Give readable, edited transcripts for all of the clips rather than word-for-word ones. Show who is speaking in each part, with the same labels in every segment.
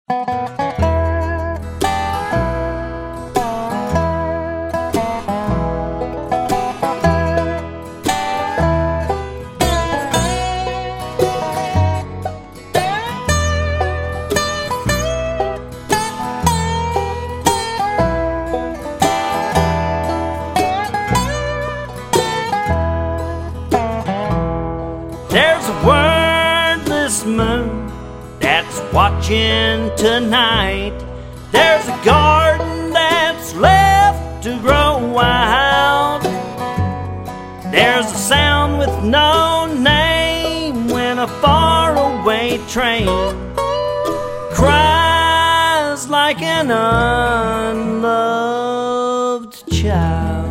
Speaker 1: There's a wordless moon that's watching tonight. There's a garden that's left to grow wild. There's a sound with no name when a faraway train cries like an unloved child.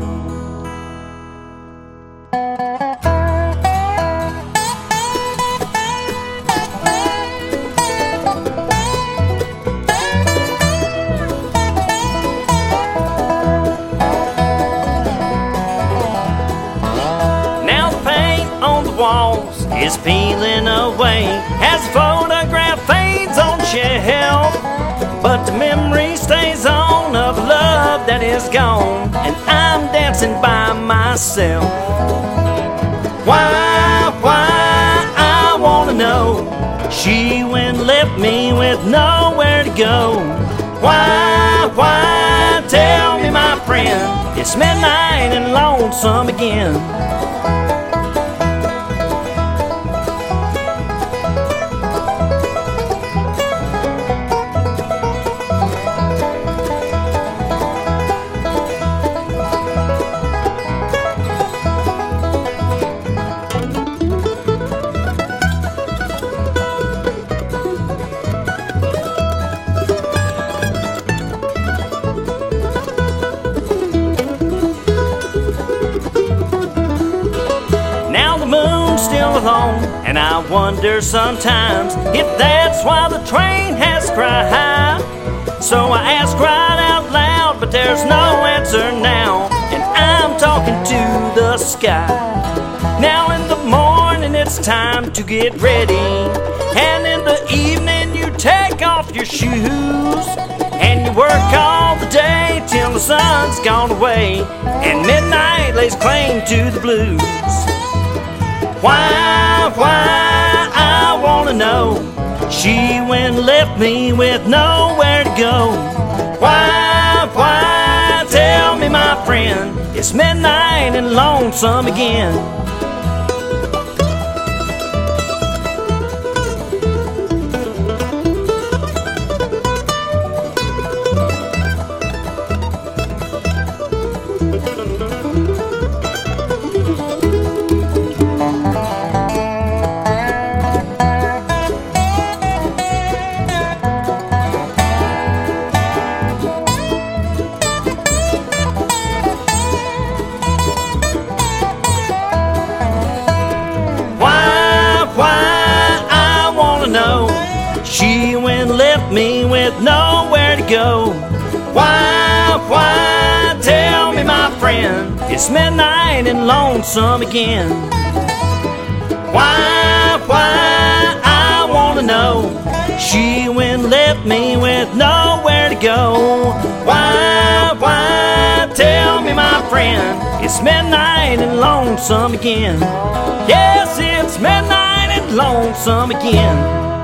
Speaker 1: Walls is peeling away as the photograph fades on the shelf, but the memory stays on of love that is gone, and I'm dancing by myself. Why, I wanna know. She went and left me with nowhere to go. Why, tell me my friend, it's midnight and lonesome again. Still alone, and I wonder sometimes if that's why the train has cried. So I ask right out loud, but there's no answer now, and I'm talking to the sky. Now in the morning it's time to get ready, and in the evening you take off your shoes, and you work all the day till the sun's gone away, and midnight lays claim to the blues. Why, I wanna know. She went and left me with nowhere to go. Why, tell me my friend, it's midnight and lonesome again. She went and left me with nowhere to go. Why, tell me my friend, it's midnight and lonesome again. Why, I wanna know. She went and left me with nowhere to go. Why, tell me my friend, it's midnight and lonesome again. Yes, it's midnight and lonesome again.